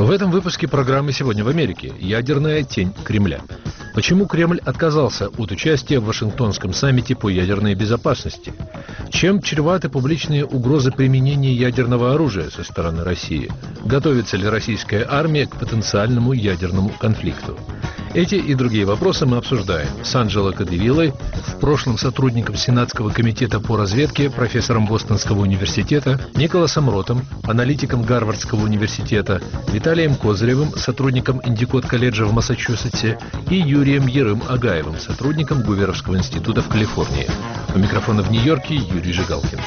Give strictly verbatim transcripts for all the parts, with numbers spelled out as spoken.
В этом выпуске программы «Сегодня в Америке» ядерная тень Кремля. Почему Кремль отказался от участия в Вашингтонском саммите по ядерной безопасности? Чем чреваты публичные угрозы применения ядерного оружия со стороны России? Готовится ли российская армия к потенциальному ядерному конфликту? Эти и другие вопросы мы обсуждаем с Анджело Кадевиллой, в прошлом сотрудником Сенатского комитета по разведке, профессором Бостонского университета, Николасом Ротом, аналитиком Гарвардского университета, Виталием Козыревым, сотрудником Индикот-колледжа в Массачусетсе, и Юрием Ерым-Агаевым, сотрудником Гуверовского института в Калифорнии. У микрофона в Нью-Йорке Юрий Жигалкин.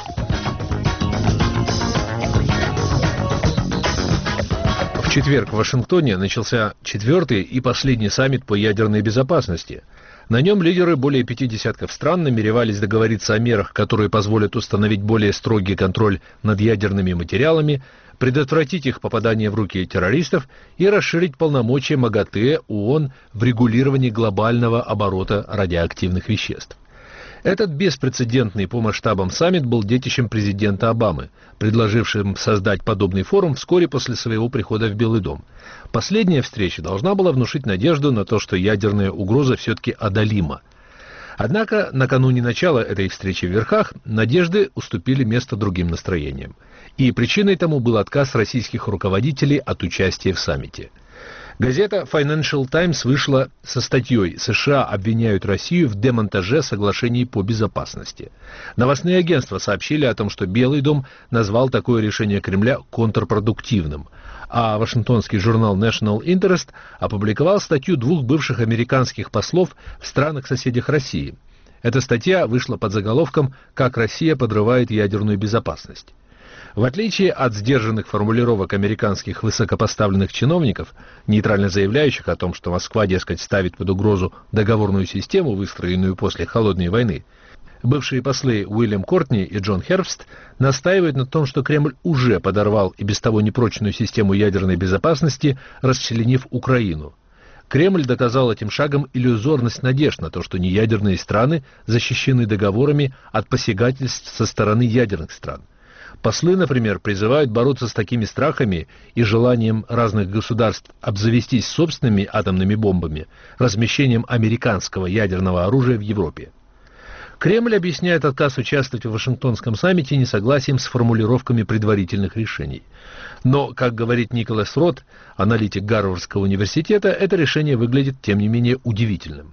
В четверг в Вашингтоне начался четвертый и последний саммит по ядерной безопасности. На нем лидеры более пяти десятков стран намеревались договориться о мерах, которые позволят установить более строгий контроль над ядерными материалами, предотвратить их попадание в руки террористов и расширить полномочия МАГАТЭ ООН в регулировании глобального оборота радиоактивных веществ. Этот беспрецедентный по масштабам саммит был детищем президента Обамы, предложившим создать подобный форум вскоре после своего прихода в Белый дом. Последняя встреча должна была внушить надежду на то, что ядерная угроза все-таки одолима. Однако накануне начала этой встречи в Верхах надежды уступили место другим настроениям. И причиной тому был отказ российских руководителей от участия в саммите. Газета Financial Times вышла со статьей «США обвиняют Россию в демонтаже соглашений по безопасности». Новостные агентства сообщили о том, что Белый дом назвал такое решение Кремля контрпродуктивным, а вашингтонский журнал National Interest опубликовал статью двух бывших американских послов в странах-соседях России. Эта статья вышла под заголовком «Как Россия подрывает ядерную безопасность». В отличие от сдержанных формулировок американских высокопоставленных чиновников, нейтрально заявляющих о том, что Москва, дескать, ставит под угрозу договорную систему, выстроенную после Холодной войны, бывшие послы Уильям Кортни и Джон Хербст настаивают на том, что Кремль уже подорвал и без того непрочную систему ядерной безопасности, расчленив Украину. Кремль доказал этим шагом иллюзорность надежд на то, что неядерные страны защищены договорами от посягательств со стороны ядерных стран. Послы, например, призывают бороться с такими страхами и желанием разных государств обзавестись собственными атомными бомбами, размещением американского ядерного оружия в Европе. Кремль объясняет отказ участвовать в Вашингтонском саммите несогласием с формулировками предварительных решений. Но, как говорит Николас Рот, аналитик Гарвардского университета, это решение выглядит, тем не менее, удивительным.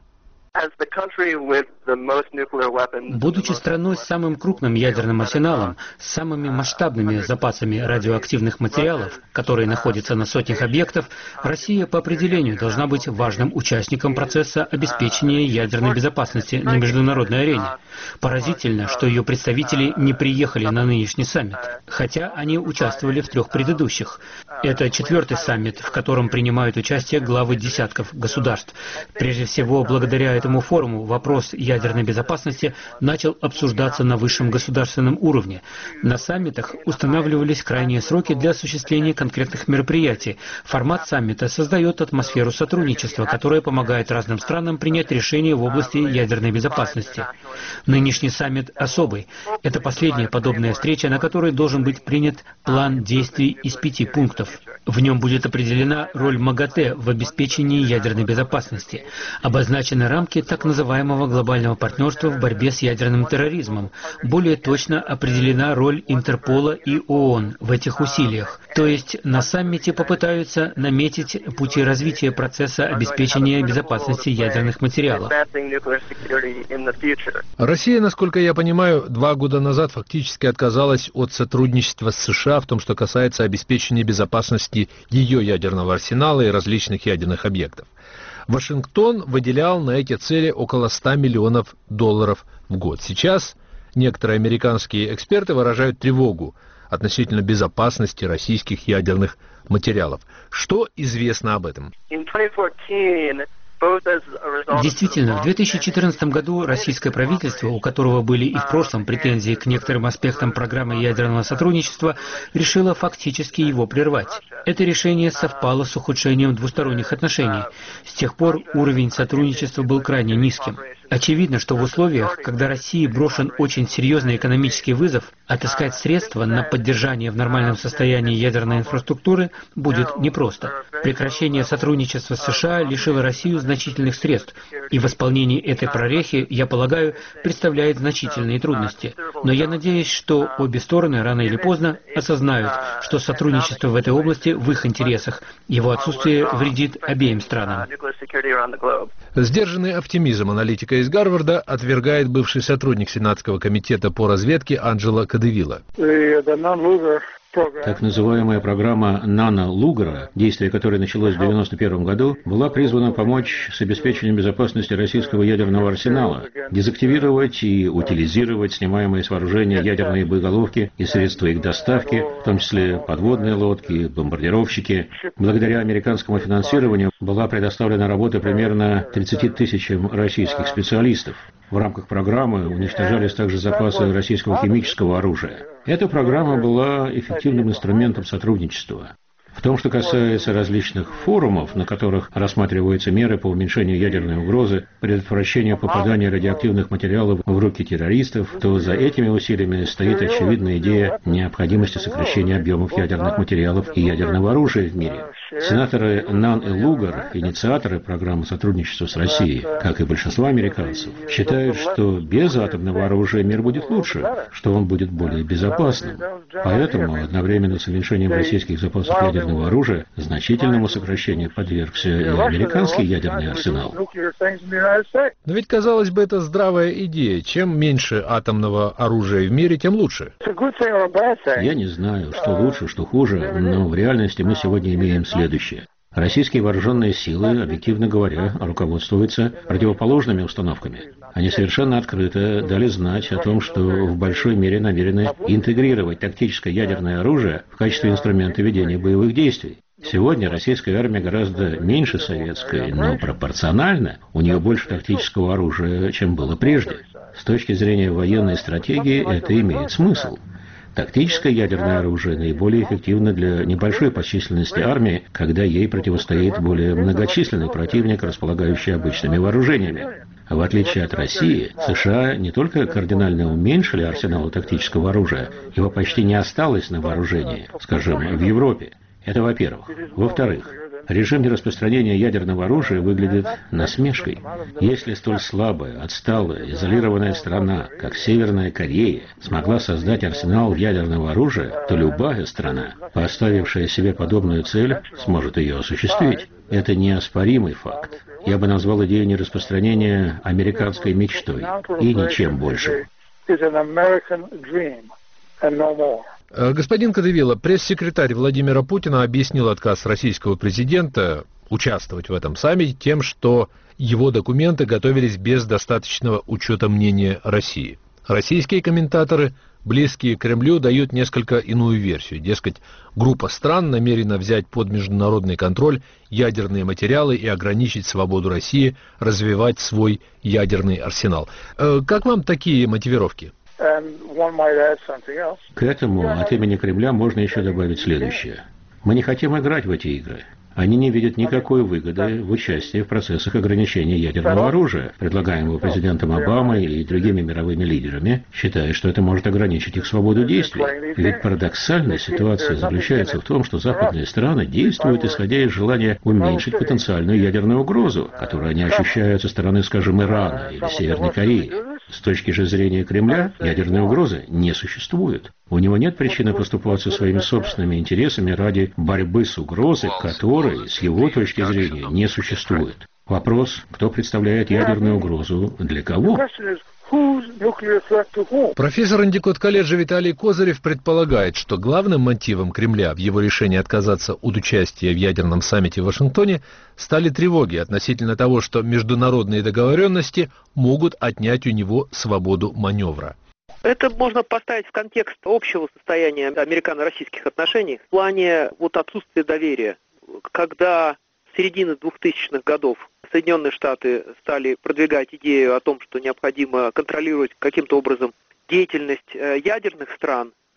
Будучи страной с самым крупным ядерным арсеналом, с самыми масштабными запасами радиоактивных материалов, которые находятся на сотнях объектов, Россия по определению должна быть важным участником процесса обеспечения ядерной безопасности на международной арене. Поразительно, что ее представители не приехали на нынешний саммит, хотя они участвовали в трех предыдущих. Это четвертый саммит, в котором принимают участие главы десятков государств. Прежде всего, благодаря этому форуму вопрос ядерной безопасности начал обсуждаться на высшем государственном уровне. На саммитах устанавливались крайние сроки для осуществления конкретных мероприятий. Формат саммита создает атмосферу сотрудничества, которая помогает разным странам принять решения в области ядерной безопасности. Нынешний саммит особый. Это последняя подобная встреча, на которой должен быть принят план действий из пяти пунктов. В нем будет определена роль МАГАТЭ в обеспечении ядерной безопасности. Обозначены рамки так называемого глобального партнерства в борьбе с ядерным терроризмом. Более точно определена роль Интерпола и ООН в этих усилиях. То есть на саммите попытаются наметить пути развития процесса обеспечения безопасности ядерных материалов. Россия, насколько я понимаю, два года назад фактически отказалась от сотрудничества с США в том, что касается обеспечения безопасности ее ядерного арсенала и различных ядерных объектов. Вашингтон выделял на эти цели около ста миллионов долларов в год. Сейчас некоторые американские эксперты выражают тревогу относительно безопасности российских ядерных материалов. Что известно об этом? Действительно, в две тысячи четырнадцатом году российское правительство, у которого были и в прошлом претензии к некоторым аспектам программы ядерного сотрудничества, решило фактически его прервать. Это решение совпало с ухудшением двусторонних отношений. С тех пор уровень сотрудничества был крайне низким. Очевидно, что в условиях, когда России брошен очень серьезный экономический вызов, отыскать средства на поддержание в нормальном состоянии ядерной инфраструктуры будет непросто. Прекращение сотрудничества с США лишило Россию значительных средств, и восполнение этой прорехи, я полагаю, представляет значительные трудности. Но я надеюсь, что обе стороны рано или поздно осознают, что сотрудничество в этой области в их интересах. Его отсутствие вредит обеим странам. Сдержанный оптимизм аналитика из Гарварда отвергает бывший сотрудник Сенатского комитета по разведке Анджело Кадевилла. Так называемая программа Нана Лугара, действие которой началось в девяносто первом году, была призвана помочь с обеспечением безопасности российского ядерного арсенала, дезактивировать и утилизировать снимаемые с вооружения ядерные боеголовки и средства их доставки, в том числе подводные лодки, бомбардировщики. Благодаря американскому финансированию была предоставлена работа примерно тридцати тысячам российских специалистов. В рамках программы уничтожались также запасы российского химического оружия. Эта программа была эффективным инструментом сотрудничества. В том, что касается различных форумов, на которых рассматриваются меры по уменьшению ядерной угрозы, предотвращению попадания радиоактивных материалов в руки террористов, то за этими усилиями стоит очевидная идея необходимости сокращения объемов ядерных материалов и ядерного оружия в мире. Сенаторы Нан и Лугар, инициаторы программы сотрудничества с Россией, как и большинство американцев, считают, что без атомного оружия мир будет лучше, что он будет более безопасным. Поэтому одновременно с уменьшением российских запасов ядерного оружия значительному сокращению подвергся и американский ядерный арсенал. Но ведь, казалось бы, это здравая идея. Чем меньше атомного оружия в мире, тем лучше. Я не знаю, что лучше, что хуже, но в реальности мы сегодня имеем следующее. Российские вооруженные силы, объективно говоря, руководствуются противоположными установками. Они совершенно открыто дали знать о том, что в большой мере намерены интегрировать тактическое ядерное оружие в качестве инструмента ведения боевых действий. Сегодня российская армия гораздо меньше советской, но пропорционально у нее больше тактического оружия, чем было прежде. С точки зрения военной стратегии это имеет смысл. Тактическое ядерное оружие наиболее эффективно для небольшой по численности армии, когда ей противостоит более многочисленный противник, располагающий обычными вооружениями. В отличие от России, США не только кардинально уменьшили арсенал тактического оружия, его почти не осталось на вооружении, скажем, в Европе. Это во-первых. Во-вторых, режим нераспространения ядерного оружия выглядит насмешкой. Если столь слабая, отсталая, изолированная страна, как Северная Корея, смогла создать арсенал ядерного оружия, то любая страна, поставившая себе подобную цель, сможет ее осуществить. Это неоспоримый факт. Я бы назвал идею нераспространения американской мечтой и ничем больше. Господин Кадевилла, пресс-секретарь Владимира Путина объяснил отказ российского президента участвовать в этом саммите тем, что его документы готовились без достаточного учета мнения России. Российские комментаторы, близкие к Кремлю, дают несколько иную версию. Дескать, группа стран намерена взять под международный контроль ядерные материалы и ограничить свободу России развивать свой ядерный арсенал. Как вам такие мотивировки? К этому от имени Кремля можно еще добавить следующее. Мы не хотим играть в эти игры. Они не видят никакой выгоды в участии в процессах ограничения ядерного оружия, предлагаемого президентом Обамой и другими мировыми лидерами, считая, что это может ограничить их свободу действий. Ведь парадоксальная ситуация заключается в том, что западные страны действуют, исходя из желания уменьшить потенциальную ядерную угрозу, которую они ощущают со стороны, скажем, Ирана или Северной Кореи. С точки же зрения Кремля, ядерной угрозы не существует. У него нет причины поступаться своими собственными интересами ради борьбы с угрозой, которой, с его точки зрения, не существует. Вопрос, кто представляет ядерную угрозу для кого? Профессор Индикот-колледжа Виталий Козырев предполагает, что главным мотивом Кремля в его решении отказаться от участия в ядерном саммите в Вашингтоне стали тревоги относительно того, что международные договоренности могут отнять у него свободу маневра. Это можно поставить в контекст общего состояния американо-российских отношений в плане вот отсутствия доверия. Когда с середины двухтысячных годов Соединенные Штаты стали продвигать идею о том, что необходимо контролировать каким-то образом деятельность ядерных стран в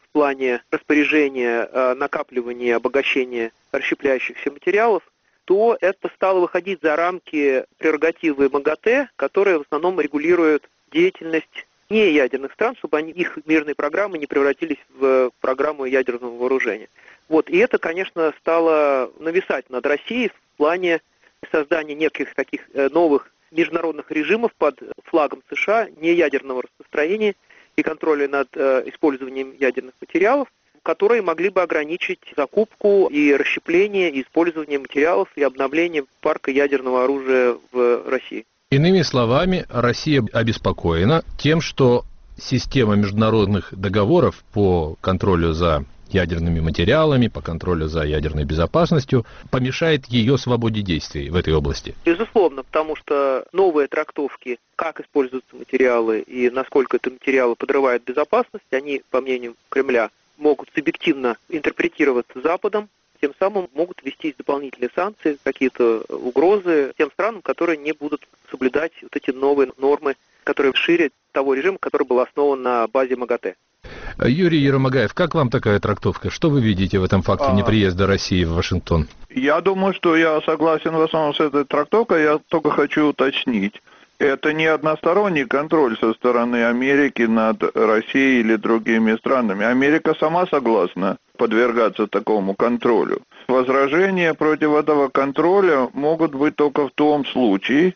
в плане распоряжения, накапливания, обогащения расщепляющихся материалов, то это стало выходить за рамки прерогативы МАГАТЭ, которая в основном регулирует деятельность не ядерных стран, чтобы они, их мирные программы не превратились в программу ядерного вооружения. Вот, и это, конечно, стало нависать над Россией в плане создания неких таких новых международных режимов под флагом США, не ядерного распространения и контроля над э, использованием ядерных материалов, которые могли бы ограничить закупку и расщепление, и использование материалов и обновление парка ядерного оружия в России. Иными словами, Россия обеспокоена тем, что система международных договоров по контролю за ядерными материалами, по контролю за ядерной безопасностью помешает ее свободе действий в этой области. Безусловно, потому что новые трактовки, как используются материалы и насколько это материалы подрывают безопасность, они, по мнению Кремля, могут субъективно интерпретироваться Западом, тем самым могут ввестись дополнительные санкции, какие-то угрозы тем странам, которые не будут соблюдать вот эти новые нормы, которые шире того режима, который был основан на базе МАГАТЭ. Юрий Еромагаев, как вам такая трактовка? Что вы видите в этом факте а... неприезда России в Вашингтон? Я думаю, что я согласен в основном с этой трактовкой, я только хочу уточнить. Это не односторонний контроль со стороны Америки над Россией или другими странами. Америка сама согласна подвергаться такому контролю. Возражения против этого контроля могут быть только в том случае,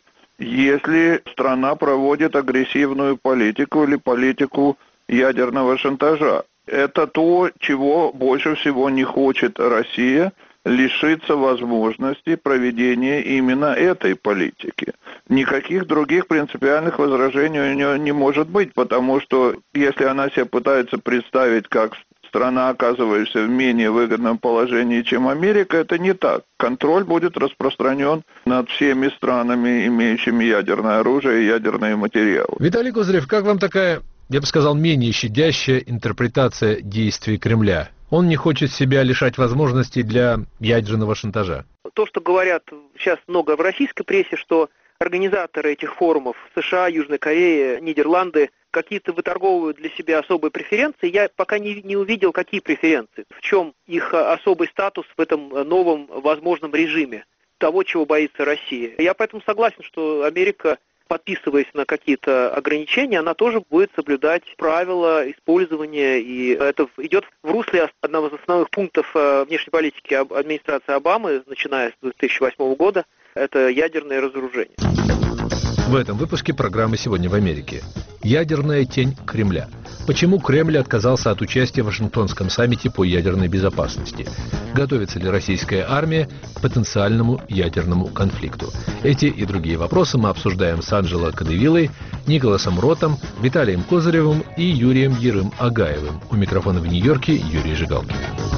если страна проводит агрессивную политику или политику ядерного шантажа. Это то, чего больше всего не хочет Россия, лишиться возможности проведения именно этой политики. Никаких других принципиальных возражений у нее не может быть, потому что если она себя пытается представить как страна, оказывающаяся в менее выгодном положении, чем Америка, это не так. Контроль будет распространен над всеми странами, имеющими ядерное оружие и ядерные материалы. Виталий Козырев, как вам такая, я бы сказал, менее щадящая интерпретация действий Кремля? Он не хочет себя лишать возможностей для ядерного шантажа. То, что говорят сейчас много в российской прессе, что организаторы этих форумов США, Южная Корея, Нидерланды какие-то выторговывают для себя особые преференции, я пока не, не увидел, какие преференции, в чем их особый статус в этом новом возможном режиме, того, чего боится Россия. Я поэтому согласен, что Америка, подписываясь на какие-то ограничения, она тоже будет соблюдать правила использования, и это идет в русле одного из основных пунктов внешней политики администрации Обамы, начиная с две тысячи восьмого года, это ядерное разоружение. В этом выпуске программы «Сегодня в Америке». Ядерная тень Кремля. Почему Кремль отказался от участия в Вашингтонском саммите по ядерной безопасности? Готовится ли российская армия к потенциальному ядерному конфликту? Эти и другие вопросы мы обсуждаем с Анджело Кадевиллой, Николасом Ротом, Виталием Козыревым и Юрием Ерым-Агаевым. У микрофона в Нью-Йорке Юрий Жигалкин.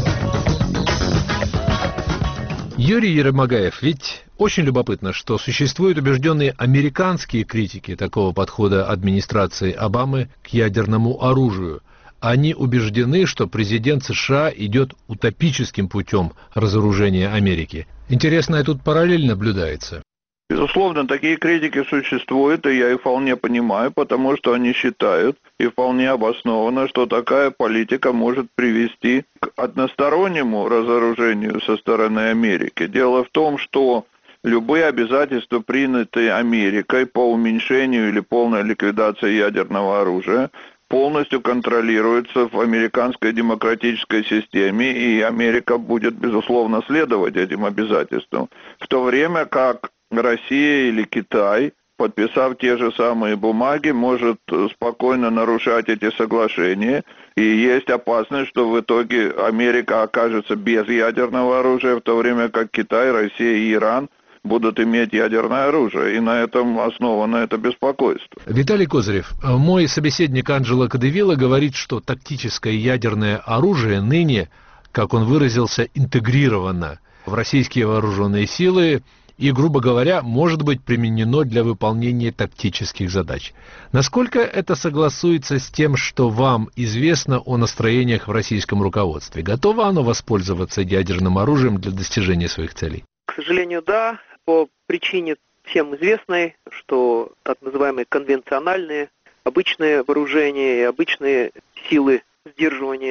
Юрий Ерым-Агаев, ведь очень любопытно, что существуют убежденные американские критики такого подхода администрации Обамы к ядерному оружию. Они убеждены, что президент США идет утопическим путем разоружения Америки. Интересная тут параллель наблюдается. Безусловно, такие критики существуют, и я их вполне понимаю, потому что они считают, и вполне обоснованно, что такая политика может привести к одностороннему разоружению со стороны Америки. Дело в том, что любые обязательства, принятые Америкой по уменьшению или полной ликвидации ядерного оружия, полностью контролируются в американской демократической системе, и Америка будет, безусловно, следовать этим обязательствам. В то время как Россия или Китай, подписав те же самые бумаги, может спокойно нарушать эти соглашения, и есть опасность, что в итоге Америка окажется без ядерного оружия, в то время как Китай, Россия и Иран будут иметь ядерное оружие, и на этом основано это беспокойство. Виталий Козырев, мой собеседник Анджело Кадевилла говорит, что тактическое ядерное оружие ныне, как он выразился, интегрировано в российские вооруженные силы и, грубо говоря, может быть применено для выполнения тактических задач. Насколько это согласуется с тем, что вам известно о настроениях в российском руководстве? Готово оно воспользоваться ядерным оружием для достижения своих целей? К сожалению, да, по причине всем известной, что так называемые конвенциональные, обычные вооружения и обычные силы сдерживания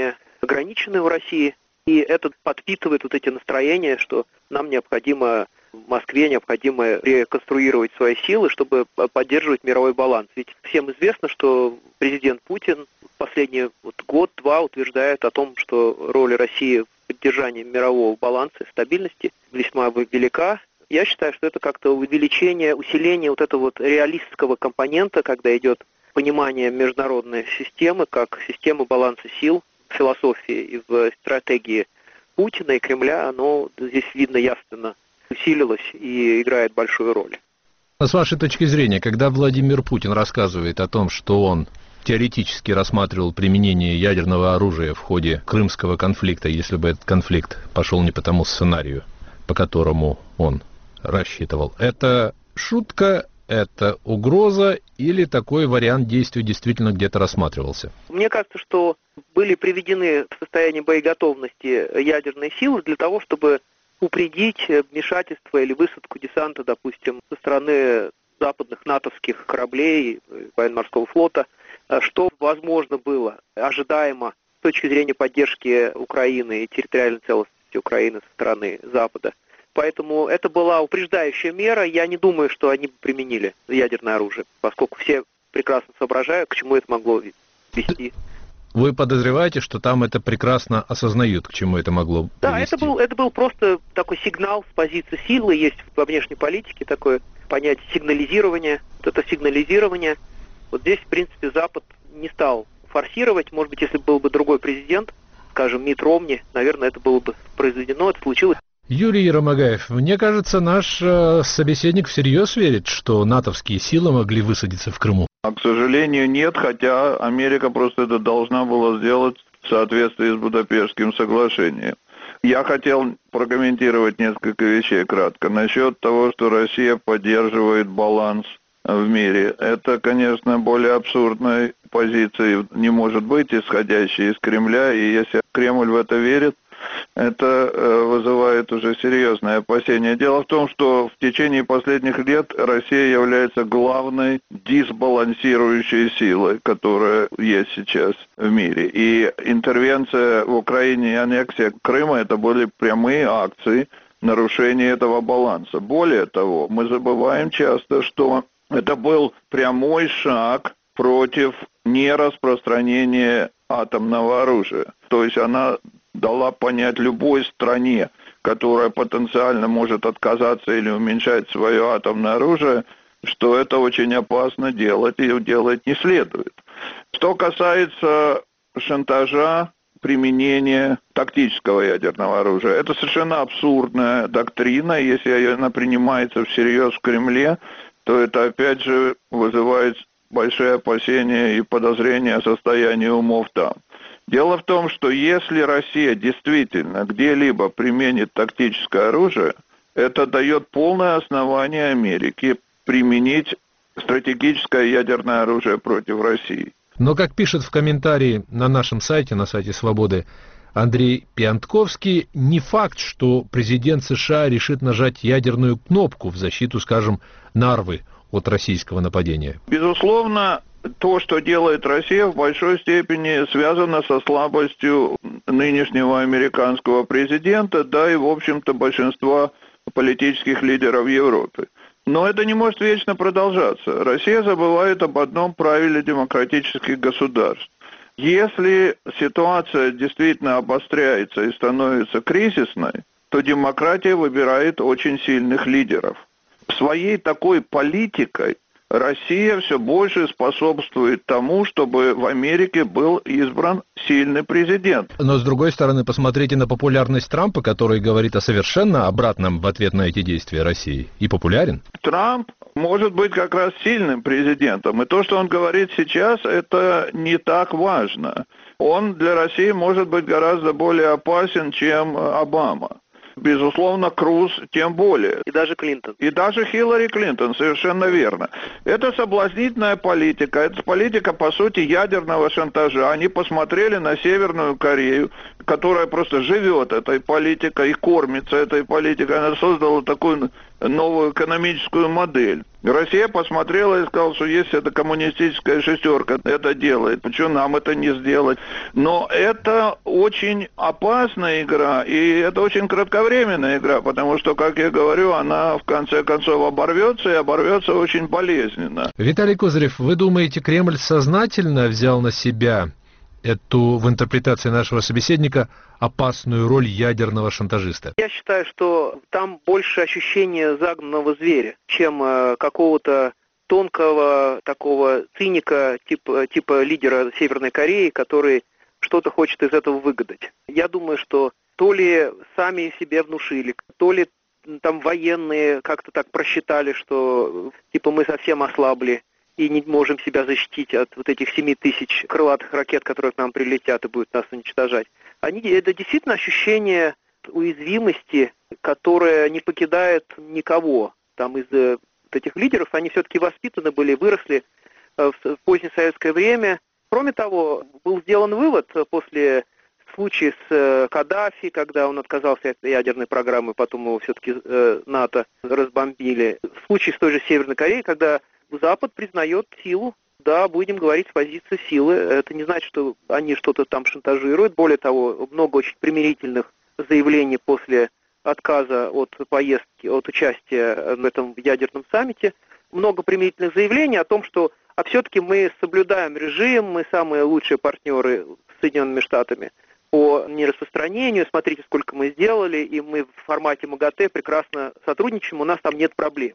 ограничены в России. И это подпитывает вот эти настроения, что нам необходимо, в Москве необходимо реконструировать свои силы, чтобы поддерживать мировой баланс. Ведь всем известно, что президент Путин последний вот год-два утверждает о том, что роль России в поддержании мирового баланса и стабильности весьма велика. Я считаю, что это как-то увеличение, усиление вот этого вот реалистского компонента, когда идет понимание международной системы, как системы баланса сил, в философии и в стратегии Путина и Кремля, оно здесь видно явственно усилилось и играет большую роль. А с вашей точки зрения, когда Владимир Путин рассказывает о том, что он теоретически рассматривал применение ядерного оружия в ходе крымского конфликта, если бы этот конфликт пошел не по тому сценарию, по которому он рассчитывал, это шутка, это угроза или такой вариант действий действительно где-то рассматривался? Мне кажется, что были приведены в состояние боеготовности ядерные силы для того, чтобы упредить вмешательство или высадку десанта, допустим, со стороны западных натовских кораблей, военно-морского флота, что возможно было, ожидаемо с точки зрения поддержки Украины и территориальной целостности Украины со стороны Запада. Поэтому это была упреждающая мера. Я не думаю, что они применили ядерное оружие, поскольку все прекрасно соображают, к чему это могло вести. Вы подозреваете, что там это прекрасно осознают, к чему это могло привести? Да, это был, это был просто такой сигнал с позиции силы. Есть во внешней политике такое понятие сигнализирования. Вот это сигнализирование. Вот здесь, в принципе, Запад не стал форсировать. Может быть, если был бы другой президент, скажем, Митт Ромни, наверное, это было бы произведено, это случилось. Юрий Еромагаев, мне кажется, наш э, собеседник всерьез верит, что натовские силы могли высадиться в Крыму. А, к сожалению, нет, хотя Америка просто это должна была сделать в соответствии с Будапештским соглашением. Я хотел прокомментировать несколько вещей кратко. Насчет того, что Россия поддерживает баланс в мире. Это, конечно, более абсурдной позиции не может быть, исходящей из Кремля, и если Кремль в это верит, это вызывает уже серьезное опасение. Дело в том, что в течение последних лет Россия является главной дисбалансирующей силой, которая есть сейчас в мире. И интервенция в Украине и аннексия Крыма – это были прямые акции нарушения этого баланса. Более того, мы забываем часто, что это был прямой шаг против нераспространения атомного оружия. То есть она дала понять любой стране, которая потенциально может отказаться или уменьшать свое атомное оружие, что это очень опасно делать и делать не следует. Что касается шантажа, применения тактического ядерного оружия, это совершенно абсурдная доктрина. Если она принимается всерьез в Кремле, то это опять же вызывает большие опасения и подозрения о состоянии умов там. Дело в том, что если Россия действительно где-либо применит тактическое оружие, это дает полное основание Америке применить стратегическое ядерное оружие против России. Но, как пишет в комментарии на нашем сайте, на сайте «Свободы», Андрей Пиантковский, не факт, что президент США решит нажать ядерную кнопку в защиту, скажем, Нарвы от российского нападения. Безусловно, то, что делает Россия, в большой степени связано со слабостью нынешнего американского президента, да и, в общем-то, большинства политических лидеров Европы. Но это не может вечно продолжаться. Россия забывает об одном правиле демократических государств. Если ситуация действительно обостряется и становится кризисной, то демократия выбирает очень сильных лидеров. Своей такой политикой Россия все больше способствует тому, чтобы в Америке был избран сильный президент. Но, с другой стороны, посмотрите на популярность Трампа, который говорит о совершенно обратном в ответ на эти действия России. И популярен. Трамп может быть как раз сильным президентом. И то, что он говорит сейчас, это не так важно. Он для России может быть гораздо более опасен, чем Обама. Безусловно, Круз тем более. И даже Клинтон. И даже Хиллари Клинтон, совершенно верно. Это соблазнительная политика, это политика, по сути, ядерного шантажа. Они посмотрели на Северную Корею, которая просто живет этой политикой и кормится этой политикой. Она создала такую новую экономическую модель. Россия посмотрела и сказала, что если эта коммунистическая шестерка это делает, почему нам это не сделать? Но это очень опасная игра, и это очень кратковременная игра, потому что, как я говорю, она в конце концов оборвется, и оборвется очень болезненно. Виталий Козырев, вы думаете, Кремль сознательно взял на себя эту, в интерпретации нашего собеседника, опасную роль ядерного шантажиста? Я считаю, что там больше ощущение загнанного зверя, чем э, какого-то тонкого такого циника, типа, типа лидера Северной Кореи, который что-то хочет из этого выгадать. Я думаю, что то ли сами себе внушили, то ли там военные как-то так просчитали, что типа мы совсем ослабли и не можем себя защитить от вот этих семи тысяч крылатых ракет, которые к нам прилетят и будут нас уничтожать. Они, это действительно ощущение уязвимости, которое не покидает никого. Там из вот этих лидеров, они все-таки воспитаны были, выросли в позднее советское время. Кроме того, был сделан вывод после случая с Каддафи, когда он отказался от ядерной программы, потом его все-таки НАТО разбомбили. В случае с той же Северной Кореей, когда Запад признает силу, да, будем говорить с позиции силы. Это не значит, что они что-то там шантажируют. Более того, много очень примирительных заявлений после отказа от поездки, от участия в этом ядерном саммите. Много примирительных заявлений о том, что а все-таки мы соблюдаем режим, мы самые лучшие партнеры с Соединенными Штатами по нераспространению. Смотрите, сколько мы сделали, и мы в формате МАГАТЭ прекрасно сотрудничаем, у нас там нет проблем.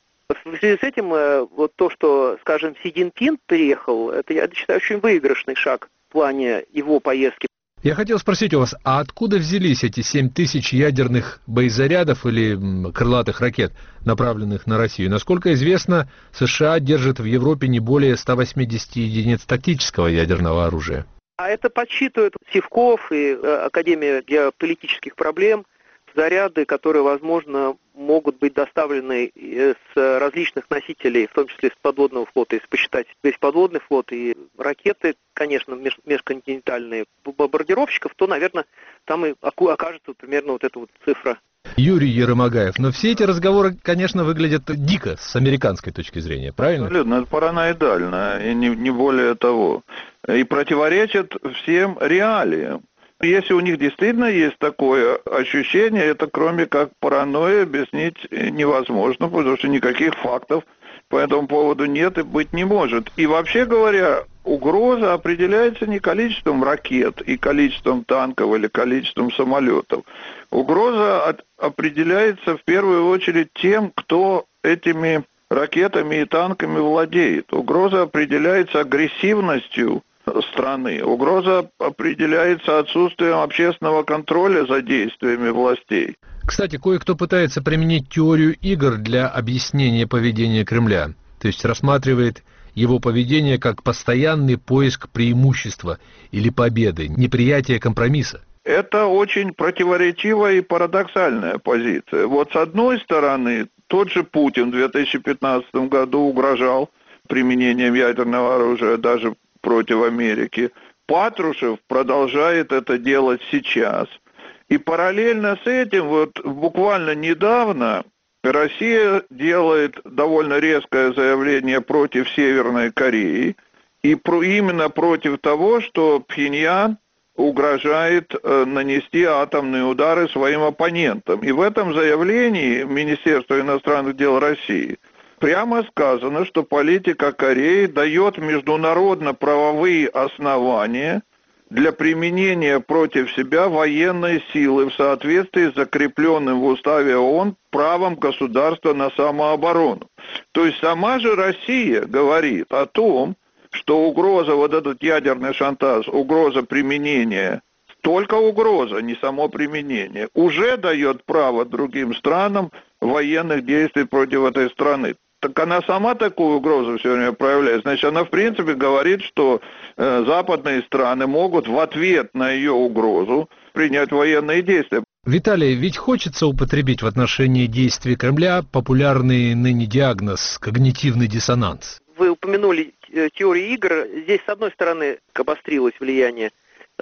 В связи с этим, вот то, что, скажем, Си Цзиньпин приехал, это, я считаю, очень выигрышный шаг в плане его поездки. Я хотел спросить у вас, а откуда взялись эти семь тысяч ядерных боезарядов или крылатых ракет, направленных на Россию? Насколько известно, США держат в Европе не более ста восьмидесяти единиц тактического ядерного оружия. А это подсчитывают Сивков и Академия геополитических проблем, заряды, которые, возможно, могут быть доставлены с различных носителей, в том числе с подводного флота. Если посчитать весь подводный флот и ракеты, конечно, меж, межконтинентальные бомбардировщиков, то, наверное, там и окажется примерно вот эта вот цифра. Юрий Ермогаев, но все эти разговоры, конечно, выглядят дико с американской точки зрения, правильно? Абсолютно, это параноидально, и не, не более того. И противоречит всем реалиям. Если у них действительно есть такое ощущение, это кроме как паранойи объяснить невозможно, потому что никаких фактов по этому поводу нет и быть не может. И вообще говоря, угроза определяется не количеством ракет и количеством танков или количеством самолетов. Угроза от, определяется в первую очередь тем, кто этими ракетами и танками владеет. Угроза определяется агрессивностью страны. Угроза определяется отсутствием общественного контроля за действиями властей. Кстати, кое-кто пытается применить теорию игр для объяснения поведения Кремля. То есть рассматривает его поведение как постоянный поиск преимущества или победы, неприятие компромисса. Это очень противоречивая и парадоксальная позиция. Вот с одной стороны, тот же Путин в две тысячи пятнадцатом году угрожал применением ядерного оружия даже против Америки. Патрушев продолжает это делать сейчас. И параллельно с этим, вот буквально недавно, Россия делает довольно резкое заявление против Северной Кореи. И про, именно против того, что Пхеньян угрожает э, нанести атомные удары своим оппонентам. И в этом заявлении Министерства иностранных дел России прямо сказано, что политика Кореи дает международно-правовые основания для применения против себя военной силы в соответствии с закрепленным в уставе ООН правом государства на самооборону. То есть сама же Россия говорит о том, что угроза, вот этот ядерный шантаж, угроза применения, только угроза, не само применение, уже дает право другим странам военных действий против этой страны. Так она сама такую угрозу все время проявляет. Значит, она в принципе говорит, что э, западные страны могут в ответ на ее угрозу принять военные действия. Виталий, ведь хочется употребить в отношении действий Кремля популярный ныне диагноз «когнитивный диссонанс». Вы упомянули теорию игр. Здесь, с одной стороны, обострилось влияние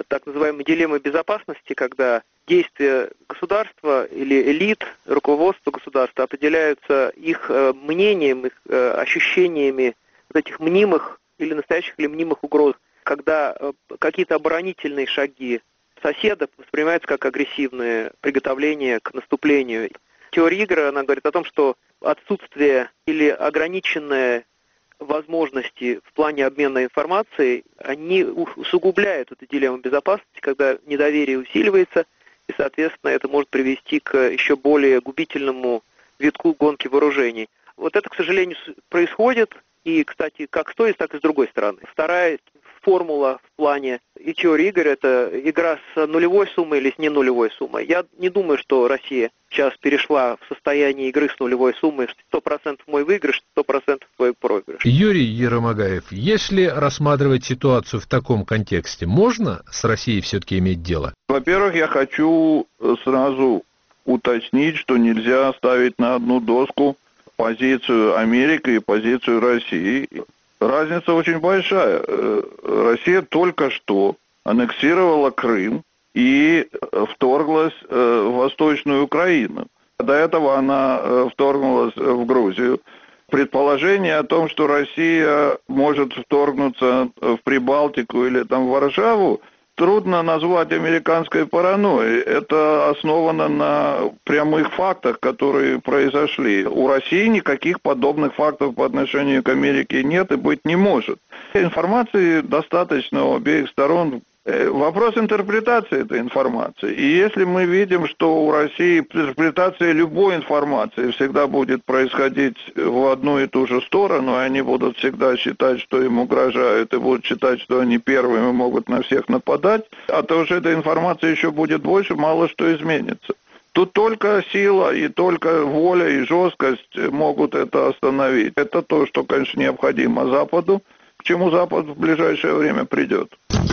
так называемой дилеммы безопасности, когда действия государства или элит, руководства государства определяются их мнением, их ощущениями вот этих мнимых или настоящих или мнимых угроз, когда какие-то оборонительные шаги соседа воспринимаются как агрессивные приготовления к наступлению. Теория игр, она говорит о том, что отсутствие или ограниченные возможности в плане обмена информацией, они усугубляют эту дилемму безопасности, когда недоверие усиливается, и, соответственно, это может привести к еще более губительному витку гонки вооружений. Вот это, к сожалению, происходит, и, кстати, как с той, так и с другой стороны. Вторая формула в плане и теории игр – это игра с нулевой суммой или с не нулевой суммой. Я не думаю, что Россия сейчас перешла в состояние игры с нулевой суммой. сто процентов мой выигрыш, сто процентов твой проигрыш. Юрий Еромагаев, если рассматривать ситуацию в таком контексте, можно с Россией все-таки иметь дело? Во-первых, я хочу сразу уточнить, что нельзя ставить на одну доску позицию Америки и позицию России. Разница очень большая. Россия только что аннексировала Крым и вторглась в Восточную Украину. До этого она вторгнулась в Грузию. Предположение о том, что Россия может вторгнуться в Прибалтику или там в Варшаву, трудно назвать американской паранойей. Это основано на прямых фактах, которые произошли. У России никаких подобных фактов по отношению к Америке нет и быть не может. Информации достаточно у обеих сторон. Вопрос интерпретации этой информации. И если мы видим, что у России интерпретация любой информации всегда будет происходить в одну и ту же сторону, и они будут всегда считать, что им угрожают, и будут считать, что они первыми могут на всех нападать, а то уже эта информация еще будет больше, мало что изменится. Тут только сила и только воля и жесткость могут это остановить. Это то, что, конечно, необходимо Западу, к чему Запад в ближайшее время придет.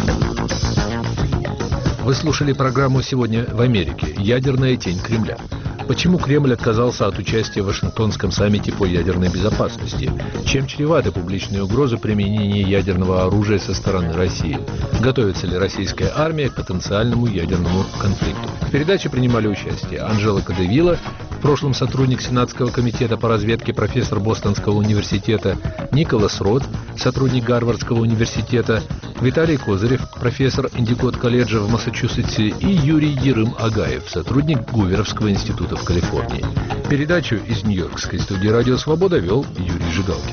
Вы слушали программу «Сегодня в Америке. Ядерная тень Кремля». Почему Кремль отказался от участия в Вашингтонском саммите по ядерной безопасности? Чем чреваты публичные угрозы применения ядерного оружия со стороны России? Готовится ли российская армия к потенциальному ядерному конфликту? В передаче принимали участие Анжела Кадевила, в прошлом сотрудник Сенатского комитета по разведке, профессор Бостонского университета, Николас Рот, сотрудник Гарвардского университета, Виталий Козырев, профессор Индикот-колледжа в Массачусетсе, и Юрий Ерым-Агаев, сотрудник Гуверовского института в Калифорнии. Передачу из Нью-Йоркской студии «Радио Свобода» вел Юрий Жигалкин.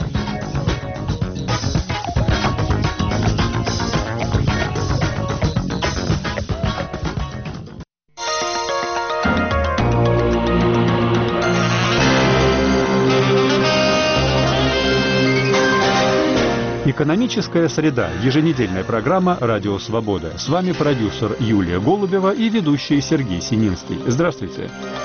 Экономическая среда. Еженедельная программа «Радио Свобода». С вами продюсер Юлия Голубева и ведущий Сергей Сининский. Здравствуйте.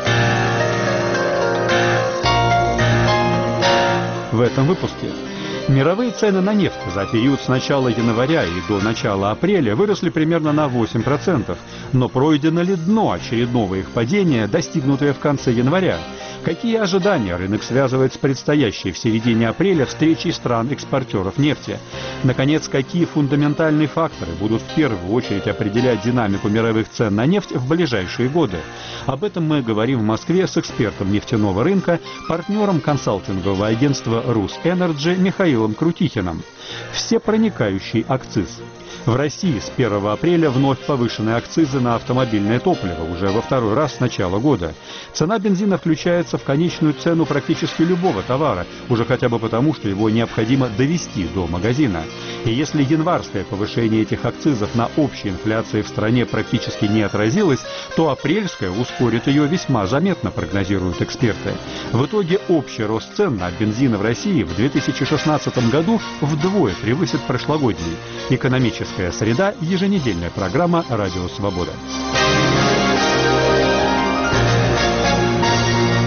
В этом выпуске. Мировые цены на нефть за период с начала января и до начала апреля выросли примерно на восемь процентов. Но пройдено ли дно очередного их падения, достигнутое в конце января? Какие ожидания рынок связывает с предстоящей в середине апреля встречей стран-экспортеров нефти? Наконец, какие фундаментальные факторы будут в первую очередь определять динамику мировых цен на нефть в ближайшие годы? Об этом мы говорим в Москве с экспертом нефтяного рынка, партнером консалтингового агентства «Русэнерджи» Михаилом Крутихиным. Всепроникающий акциз. В России с первого апреля вновь повышены акцизы на автомобильное топливо уже во второй раз с начала года. Цена бензина включается в конечную цену практически любого товара, уже хотя бы потому, что его необходимо довести до магазина. И если январское повышение этих акцизов на общей инфляции в стране практически не отразилось, то апрельское ускорит ее весьма заметно, прогнозируют эксперты. В итоге общий рост цен на бензин в России в две тысячи шестнадцатом году вдвое превысит прошлогодний. Экономическая среда. Еженедельная программа «Радио Свобода».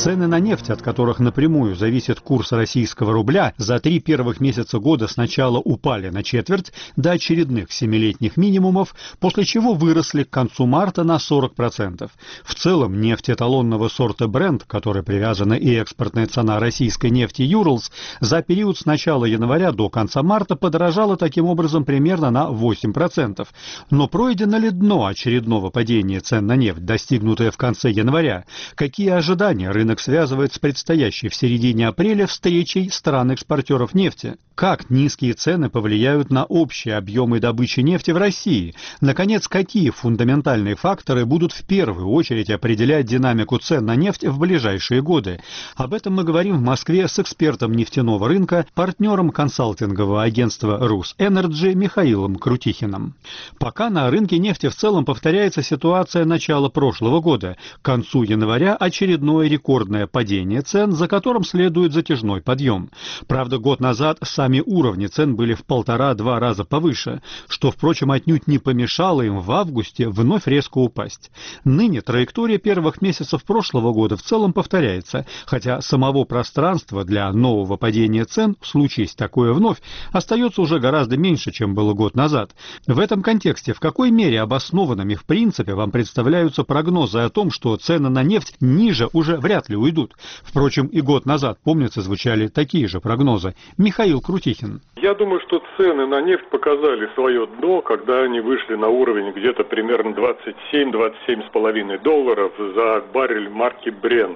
Цены на нефть, от которых напрямую зависит курс российского рубля, за три первых месяца года сначала упали на четверть до очередных семилетних минимумов, после чего выросли к концу марта на сорок процентов. В целом нефть эталонного сорта Brent, к которой привязана и экспортная цена российской нефти Urals, за период с начала января до конца марта подорожала таким образом примерно на восемь процентов. Но пройдено ли дно очередного падения цен на нефть, достигнутое в конце января? Какие ожидания рынок связывает с предстоящей в середине апреля встречей стран-экспортеров нефти? Как низкие цены повлияют на общие объемы добычи нефти в России? Наконец, какие фундаментальные факторы будут в первую очередь определять динамику цен на нефть в ближайшие годы? Об этом мы говорим в Москве с экспертом нефтяного рынка, партнером консалтингового агентства «Русэнерджи» Михаилом Крутихиным. Пока на рынке нефти в целом повторяется ситуация начала прошлого года. К концу января очередное рекордное падение цен, за которым следует затяжной подъем. Правда, год назад сами уровни цен были в полтора-два раза повыше, что, впрочем, отнюдь не помешало им в августе вновь резко упасть. Ныне траектория первых месяцев прошлого года в целом повторяется, хотя самого пространства для нового падения цен, случись такое вновь, остается уже гораздо меньше, чем было год назад. В этом контексте в какой мере обоснованными в принципе вам представляются прогнозы о том, что цены на нефть ниже уже вряд ли уйдут? Впрочем, и год назад, помнится, звучали такие же прогнозы. Михаил Крутихин. Я думаю, что цены на нефть показали свое дно, когда они вышли на уровень где-то примерно двадцать семь - двадцать семь с половиной долларов за баррель марки Brent.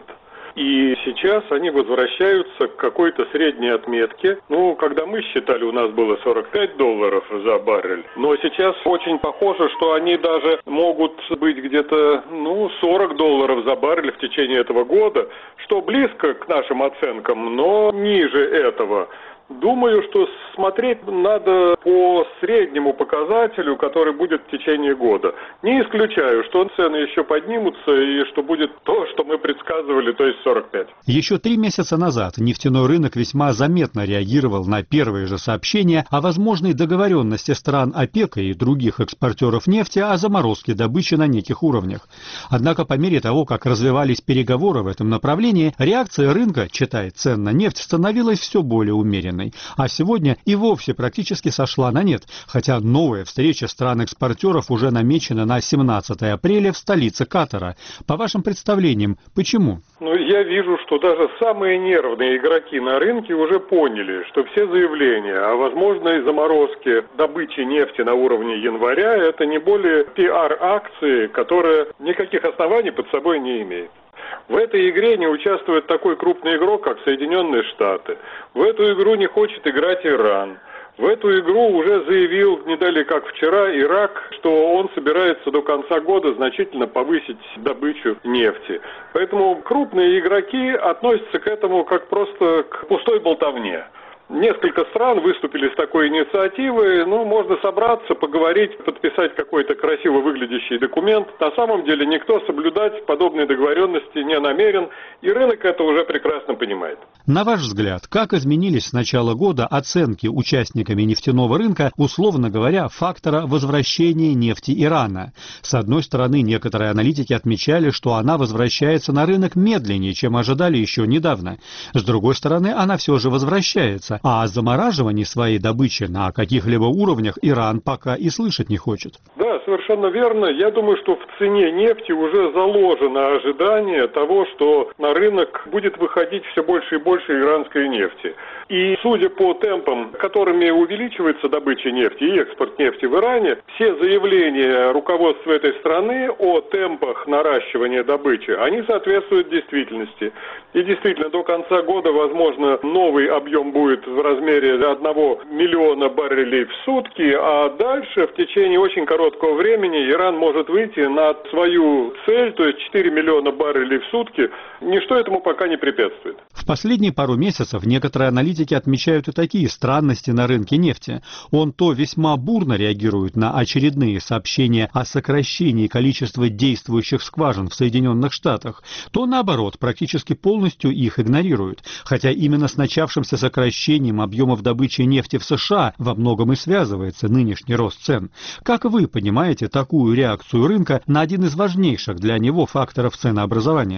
И сейчас они возвращаются к какой-то средней отметке. Ну, когда мы считали, у нас было сорок пять долларов за баррель. Но сейчас очень похоже, что они даже могут быть где-то, ну, сорок долларов за баррель в течение этого года, что близко к нашим оценкам, но ниже этого. Думаю, что смотреть надо по среднему показателю, который будет в течение года. Не исключаю, что цены еще поднимутся и что будет то, что мы предсказывали, то есть сорок пять. Еще три месяца назад нефтяной рынок весьма заметно реагировал на первые же сообщения о возможной договоренности стран ОПЕК и других экспортеров нефти о заморозке добычи на неких уровнях. Однако по мере того, как развивались переговоры в этом направлении, реакция рынка, читая цен на нефть, становилась все более умеренной. А сегодня и вовсе практически сошла на нет, хотя новая встреча стран-экспортеров уже намечена на семнадцатое апреля в столице Катара. По вашим представлениям, почему? Ну, я вижу, что даже самые нервные игроки на рынке уже поняли, что все заявления о возможной заморозке добычи нефти на уровне января – это не более пиар-акции, которая никаких оснований под собой не имеет. В этой игре не участвует такой крупный игрок, как Соединенные Штаты. В эту игру не хочет играть Иран. В эту игру уже заявил не далее как вчера Ирак, что он собирается до конца года значительно повысить добычу нефти. Поэтому крупные игроки относятся к этому как просто к пустой болтовне. Несколько стран выступили с такой инициативой, ну, можно собраться, поговорить, подписать какой-то красиво выглядящий документ. На самом деле никто соблюдать подобные договоренности не намерен, и рынок это уже прекрасно понимает. На ваш взгляд, как изменились с начала года оценки участниками нефтяного рынка, условно говоря, фактора возвращения нефти Ирана? С одной стороны, некоторые аналитики отмечали, что она возвращается на рынок медленнее, чем ожидали еще недавно. С другой стороны, она все же возвращается. А о замораживании своей добычи на каких-либо уровнях Иран пока и слышать не хочет. Да, совершенно верно. Я думаю, что в цене нефти уже заложено ожидание того, что на рынок будет выходить все больше и больше иранской нефти. И судя по темпам, которыми увеличивается добыча нефти и экспорт нефти в Иране, все заявления руководства этой страны о темпах наращивания добычи, они соответствуют действительности. И действительно, до конца года, возможно, новый объем будет в размере одного миллиона баррелей в сутки, а дальше в течение очень короткого времени Иран может выйти на свою цель, то есть четыре миллиона баррелей в сутки. Ничто этому пока не препятствует. В последние пару месяцев некоторые аналитики отмечают и такие странности на рынке нефти. Он то весьма бурно реагирует на очередные сообщения о сокращении количества действующих скважин в Соединенных Штатах, то наоборот практически полностью их игнорирует. Хотя именно с начавшимся сокращением объемов добычи нефти в США во многом и связывается нынешний рост цен. Как вы понимаете такую реакцию рынка на один из важнейших для него факторов ценообразования?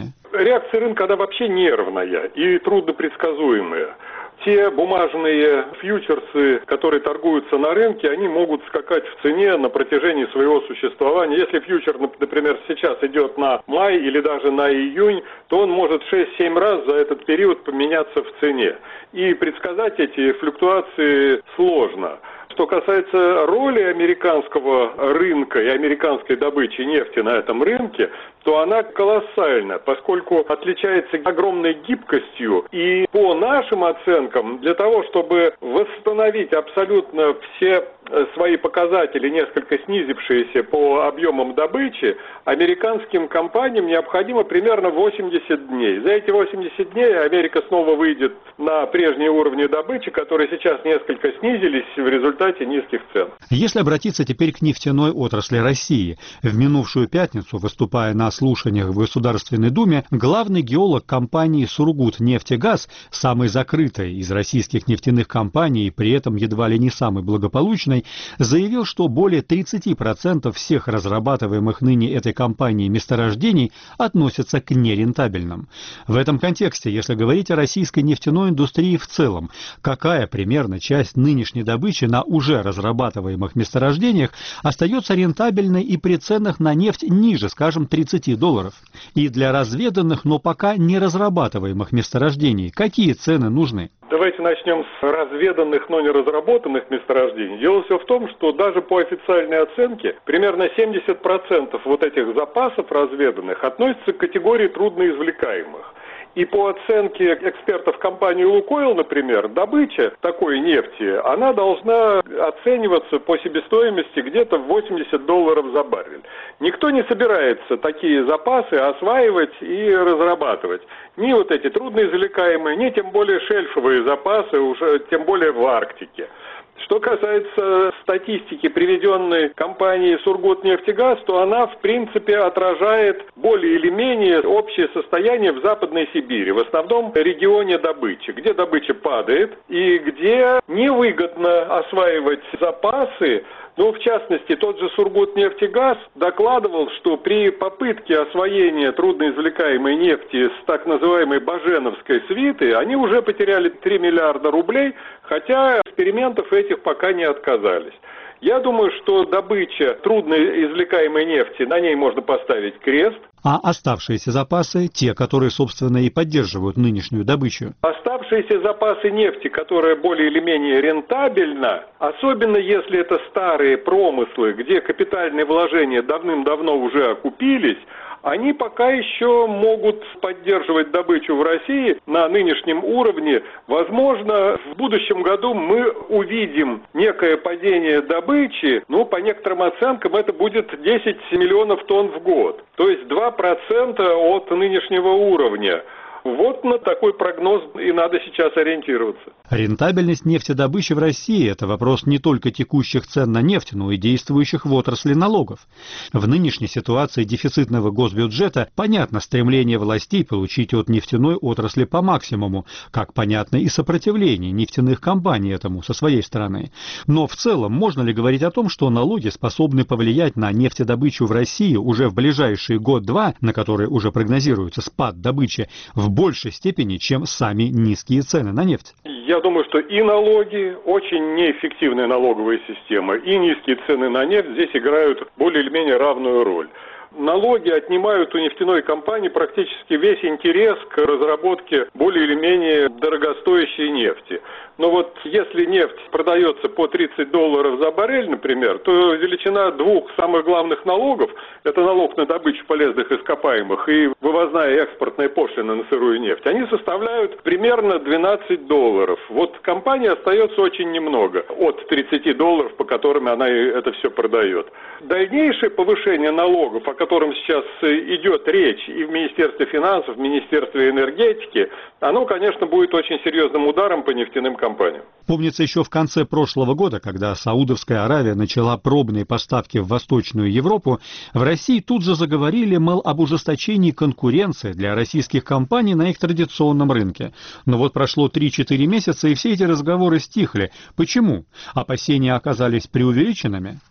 Реакция рынка, она вообще нервная и труднопредсказуемая. Те бумажные фьючерсы, которые торгуются на рынке, они могут скакать в цене на протяжении своего существования. Если фьючер, например, сейчас идет на май или даже на июнь, то он может шесть-семь раз за этот период поменяться в цене. И предсказать эти флуктуации сложно. Что касается роли американского рынка и американской добычи нефти на этом рынке, то она колоссальна, поскольку отличается огромной гибкостью. И по нашим оценкам, для того, чтобы восстановить абсолютно все свои показатели, несколько снизившиеся по объемам добычи, американским компаниям необходимо примерно восемьдесят дней. За эти восемьдесят дней Америка снова выйдет на прежние уровни добычи, которые сейчас несколько снизились в результате низких цен. Если обратиться теперь к нефтяной отрасли России, в минувшую пятницу, выступая на слушаниях в Государственной Думе, главный геолог компании «Сургутнефтегаз», самой закрытой из российских нефтяных компаний и при этом едва ли не самой благополучной, заявил, что более тридцати процентов всех разрабатываемых ныне этой компанией месторождений относятся к нерентабельным. В этом контексте, если говорить о российской нефтяной индустрии в целом, какая примерно часть нынешней добычи на уже разрабатываемых месторождениях остается рентабельной и при ценах на нефть ниже, скажем, тридцати долларов? И для разведанных, но пока не разрабатываемых месторождений какие цены нужны? Давайте начнем с разведанных, но не разработанных месторождений. Дело все в том, что даже по официальной оценке примерно семьдесят процентов вот этих запасов разведанных относятся к категории трудноизвлекаемых. И по оценке экспертов компании «Лукойл», например, добыча такой нефти, она должна оцениваться по себестоимости где-то в восемьдесят долларов за баррель. Никто не собирается такие запасы осваивать и разрабатывать. Ни вот эти трудноизвлекаемые, ни тем более шельфовые запасы, уже тем более в Арктике. Что касается статистики, приведенной компанией «Сургутнефтегаз», то она, в принципе, отражает более или менее общее состояние в Западной Сибири, в основном регионе добычи, где добыча падает и где невыгодно осваивать запасы. Ну, в частности, тот же «Сургутнефтегаз» докладывал, что при попытке освоения трудноизвлекаемой нефти с так называемой Баженовской свиты они уже потеряли три миллиарда рублей, хотя экспериментов этих пока не отказались. Я думаю, что добыча трудноизвлекаемой нефти, на ней можно поставить крест. А оставшиеся запасы, те, которые, собственно, и поддерживают нынешнюю добычу? Оставшиеся запасы нефти, которая более или менее рентабельна, особенно если это старые промыслы, где капитальные вложения давным-давно уже окупились, они пока еще могут поддерживать добычу в России на нынешнем уровне. Возможно, в будущем году мы увидим некое падение добычи, но по некоторым оценкам это будет десять миллионов тонн в год, то есть два процента от нынешнего уровня. Вот на такой прогноз и надо сейчас ориентироваться. Рентабельность нефтедобычи в России – это вопрос не только текущих цен на нефть, но и действующих в отрасли налогов. В нынешней ситуации дефицитного госбюджета понятно стремление властей получить от нефтяной отрасли по максимуму, как понятно и сопротивление нефтяных компаний этому со своей стороны. Но в целом можно ли говорить о том, что налоги способны повлиять на нефтедобычу в России уже в ближайший год-два, на который уже прогнозируется спад добычи, в большей степени, чем сами низкие цены на нефть? Я думаю, что и налоги, очень неэффективная налоговая система, и низкие цены на нефть здесь играют более или менее равную роль. Налоги отнимают у нефтяной компании практически весь интерес к разработке более или менее дорогостоящей нефти. Но вот если нефть продается по тридцать долларов за баррель, например, то величина двух самых главных налогов, это налог на добычу полезных ископаемых и вывозная и экспортная пошлина на сырую нефть, они составляют примерно двенадцать долларов. Вот компании остается очень немного от тридцати долларов, по которым она это все продает. Дальнейшее повышение налогов, о котором сейчас идет речь и в Министерстве финансов, в Министерстве энергетики, оно, конечно, будет очень серьезным ударом по нефтяным компаниям. Помнится, еще в конце прошлого года, когда Саудовская Аравия начала пробные поставки в Восточную Европу, в России тут же заговорили, мол, об ужесточении конкуренции для российских компаний на их традиционном рынке. Но вот прошло три-четыре месяца, и все эти разговоры стихли. Почему? Опасения оказались преувеличенными?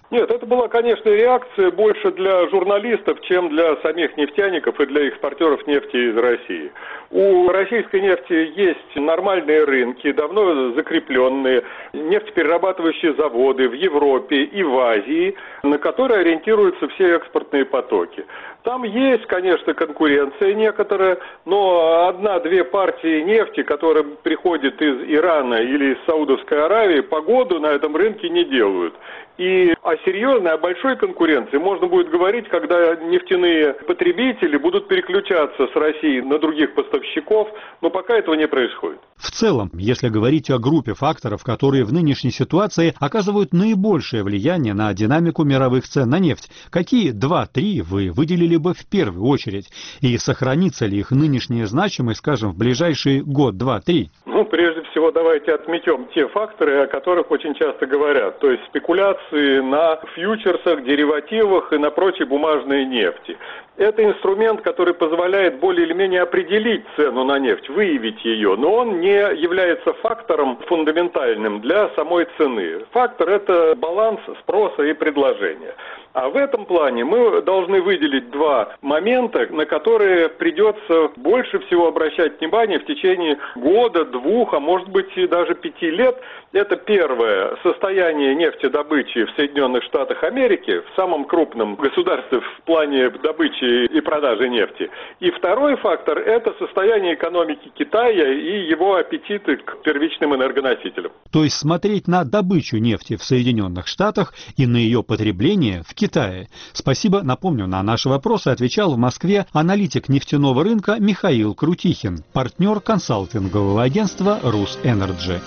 Нет, это была, конечно, реакция больше для журналистов, чем для самих нефтяников и для экспортеров нефти из России. У российской нефти есть нормальные рынки, давно закрепленные, нефтеперерабатывающие заводы в Европе и в Азии, на которые ориентируются все экспортные потоки. Там есть, конечно, конкуренция некоторая, но одна-две партии нефти, которые приходят из Ирана или из Саудовской Аравии, погоду на этом рынке не делают. И о серьезной, о большой конкуренции можно будет говорить, когда нефтяные потребители будут переключаться с России на других поставщиков, но пока этого не происходит. В целом, если говорить о группе факторов, которые в нынешней ситуации оказывают наибольшее влияние на динамику мировых цен на нефть, какие два-три вы выделили бы в первую очередь? И сохранится ли их нынешняя значимость, скажем, в ближайший год, два, три? Ну, прежде всего, давайте отметим те факторы, о которых очень часто говорят, то есть спекуляции на фьючерсах, деривативах и на прочей бумажной нефти. Это инструмент, который позволяет более или менее определить цену на нефть, выявить ее, но он не является фактором фундаментальным для самой цены. Фактор – это баланс спроса и предложения. А в этом плане мы должны выделить два момента, на которые придется больше всего обращать внимание в течение года, двух, а может быть и даже пяти лет. Это первое – состояние нефтедобычи в Соединенных Штатах Америки, в самом крупном государстве в плане добычи и продажи нефти. И второй фактор – это состояние экономики Китая и его аппетиты к первичным энергоносителям. То есть смотреть на добычу нефти в Соединенных Штатах и на ее потребление в Китае. Спасибо. Напомню, на наши вопросы отвечал в Москве аналитик нефтяного рынка Михаил Крутихин, партнер консалтингового агентства «Русэнерджи».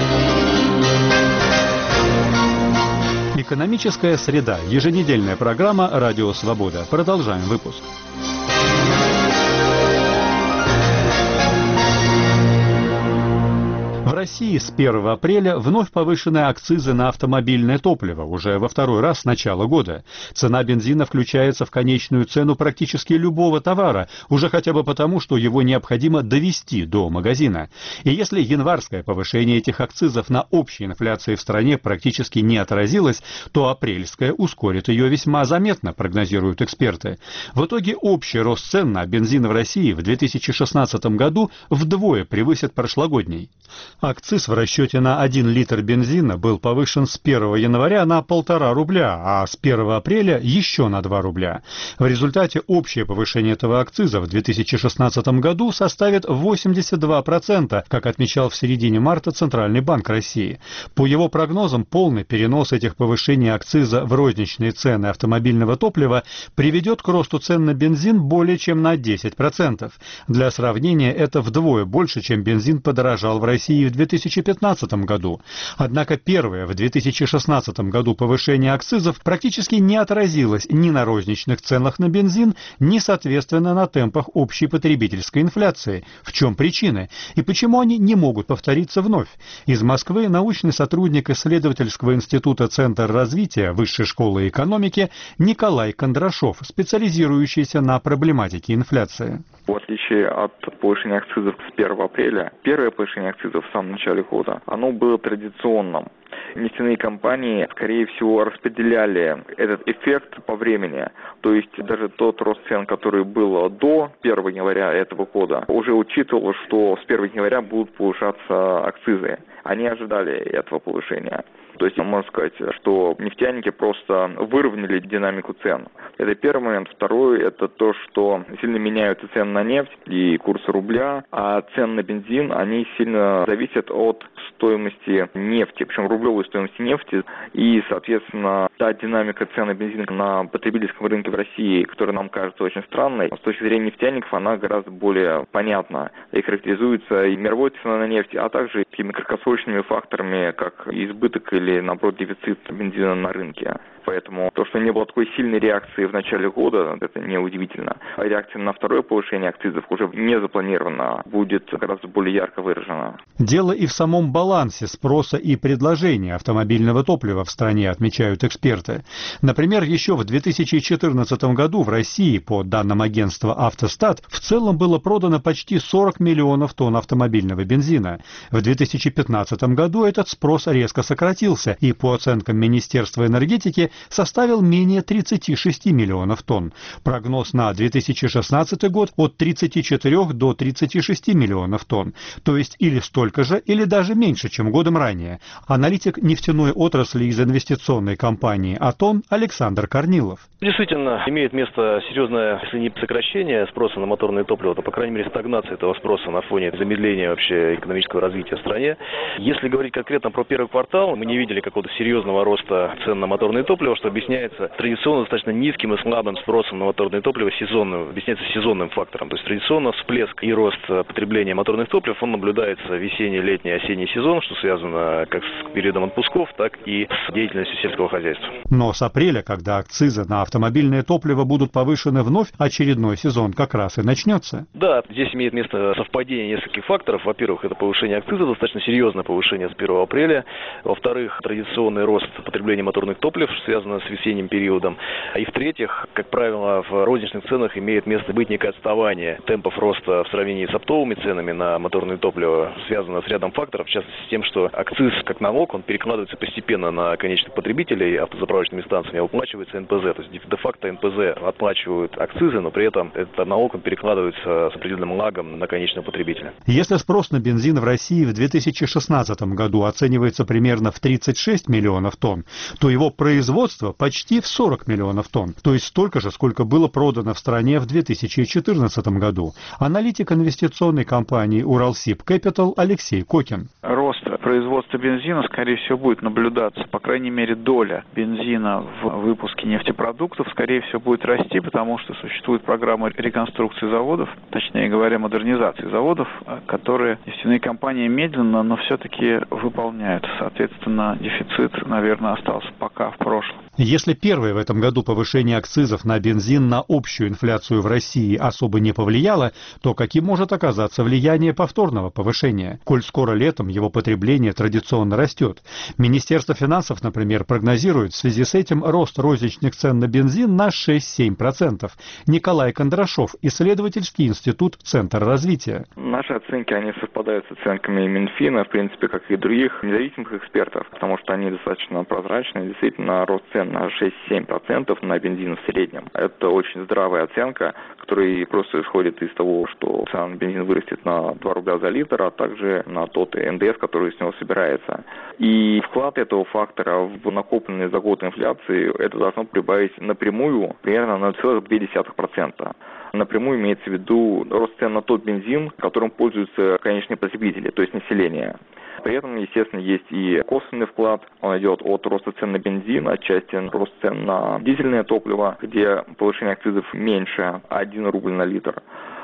Экономическая среда. Еженедельная программа «Радио Свобода». Продолжаем выпуск. В России с первого апреля вновь повышены акцизы на автомобильное топливо, уже во второй раз с начала года. Цена бензина включается в конечную цену практически любого товара, уже хотя бы потому, что его необходимо довести до магазина. И если январское повышение этих акцизов на общей инфляции в стране практически не отразилось, то апрельское ускорит ее весьма заметно, прогнозируют эксперты. В итоге общий рост цен на бензин в России в две тысячи шестнадцатом году вдвое превысит прошлогодний. Акциз в расчете на один литр бензина был повышен с первого января на полтора рубля, а с первого апреля еще на два рубля. В результате общее повышение этого акциза в две тысячи шестнадцатом году составит восемьдесят два процента, как отмечал в середине марта Центральный банк России. По его прогнозам, полный перенос этих повышений акциза в розничные цены автомобильного топлива приведет к росту цен на бензин более чем на десять процентов. Для сравнения, это вдвое больше, чем бензин подорожал в России в две тысячи пятнадцатом году. Однако первое в две тысячи шестнадцатом году повышение акцизов практически не отразилось ни на розничных ценах на бензин, ни, соответственно, на темпах общей потребительской инфляции. В чем причины? И почему они не могут повториться вновь? Из Москвы научный сотрудник исследовательского института Центр развития Высшей школы экономики Николай Кондрашов, специализирующийся на проблематике инфляции. В отличие от повышения акцизов с первого апреля, первое повышение акцизов в самом начале года, оно было традиционным. Нефтяные компании, скорее всего, распределяли этот эффект по времени. То есть даже тот рост цен, который был до первого января этого года, уже учитывал, что с первого января будут повышаться акцизы. Они ожидали этого повышения. То есть, можно сказать, что нефтяники просто выровняли динамику цен. Это первый момент. Второй – это то, что сильно меняются цены на нефть и курс рубля, а цены на бензин, они сильно зависят от стоимости нефти, причем рублевой стоимости нефти. И, соответственно, та динамика цен на бензин на потребительском рынке в России, которая нам кажется очень странной, с точки зрения нефтяников, она гораздо более понятна и характеризуется и мировой ценой на нефть, а также такими краткосрочными факторами, как избыток или, наоборот, дефицит бензина на рынке. Поэтому то, что не было такой сильной реакции в начале года, это неудивительно. А реакция на второе повышение акцизов уже не запланирована, будет гораздо более ярко выражена. Дело и в самом балансе спроса и предложения автомобильного топлива в стране, отмечают эксперты. Например, еще в две тысячи четырнадцатом году в России, по данным агентства «Автостат», в целом было продано почти сорок миллионов тонн автомобильного бензина. В две тысячи пятнадцатом году этот спрос резко сократился, и по оценкам Министерства энергетики, составил менее тридцати шести миллионов тонн. Прогноз на две тысячи шестнадцатый год от тридцати четырёх до тридцати шести миллионов тонн, то есть или столько же, или даже меньше, чем годом ранее. Аналитик нефтяной отрасли из инвестиционной компании «Атон» Александр Корнилов. Действительно, имеет место серьезное, если не сокращение спроса на моторное топливо, то, по крайней мере, стагнация этого спроса на фоне замедления вообще экономического развития в стране. Если говорить конкретно про первый квартал, мы не видели какого-то серьезного роста цен на моторное топливо, что объясняется традиционно достаточно низким и слабым спросом на моторное топливо сезонным, объясняется сезонным фактором. То есть традиционно всплеск и рост потребления моторных топлив, он наблюдается весенний, летний, осенний сезон, что связано как с периодом отпусков, так и с деятельностью сельского хозяйства. Но с апреля, когда акцизы на автомобильное топливо будут повышены вновь, очередной сезон как раз и начнется. Да, здесь имеет место совпадение нескольких факторов. Во-первых, это повышение акциза, достаточно серьезное повышение с первого апреля. Во-вторых, традиционный рост потребления моторных топлив, связанный с весенним периодом. И в-третьих, как правило, в розничных ценах имеет место быть некое отставание темпов роста в сравнении с оптовыми ценами на моторное топливо, связано с рядом факторов, в частности с тем, что акциз как налог, он перекладывается постепенно на конечных потребителей автозаправочными станциями, а уплачивается эн пэ зэ. То есть де-факто эн пэ зэ оплачивают акцизы, но при этом этот налог он перекладывается с определенным лагом на конечного потребителя. Если спрос на бензин в России в две тысячи шестнадцатом году оценивается примерно в тридцать шесть миллионов тонн, то его производство почти в сорок миллионов тонн, то есть столько же, сколько было продано в стране в две тысячи четырнадцатом году. Аналитик инвестиционной компании «Уралсиб Кэпитал» Алексей Кокин. Рост производства бензина, скорее всего, будет наблюдаться. По крайней мере, доля бензина в выпуске нефтепродуктов, скорее всего, будет расти, потому что существует программа реконструкции заводов, точнее говоря, модернизации заводов, которые нефтяные компании медленно, но все-таки выполняют. Соответственно, дефицит, наверное, остался пока в прошлом. Если первое в этом году повышение акцизов на бензин на общую инфляцию в России особо не повлияло, то каким может оказаться влияние повторного повышения? Коль скоро летом его потребление традиционно растет. Министерство финансов, например, прогнозирует в связи с этим рост розничных цен на бензин на шесть-семь процентов. Николай Кондрашов, исследовательский институт Центр развития. Наши оценки, они совпадают с оценками Минфина, в принципе, как и других независимых экспертов, потому что они достаточно прозрачны. Действительно, рост цен на шесть-семь процентов на бензин в среднем. Это очень здравая оценка, которая просто исходит из того, что цена на бензин вырастет на два рубля за литр, а также на тот эн дэ эс, который с него собирается. И вклад этого фактора в накопленные за год инфляции, это должно прибавить напрямую примерно на ноль целых две десятых процента. Напрямую имеется в виду рост цен на тот бензин, которым пользуются конечные потребители, то есть население. При этом, естественно, есть и косвенный вклад. Он идет от роста цен на бензин, отчасти рост цен на дизельное топливо, где повышение акцизов меньше один рубль на литр.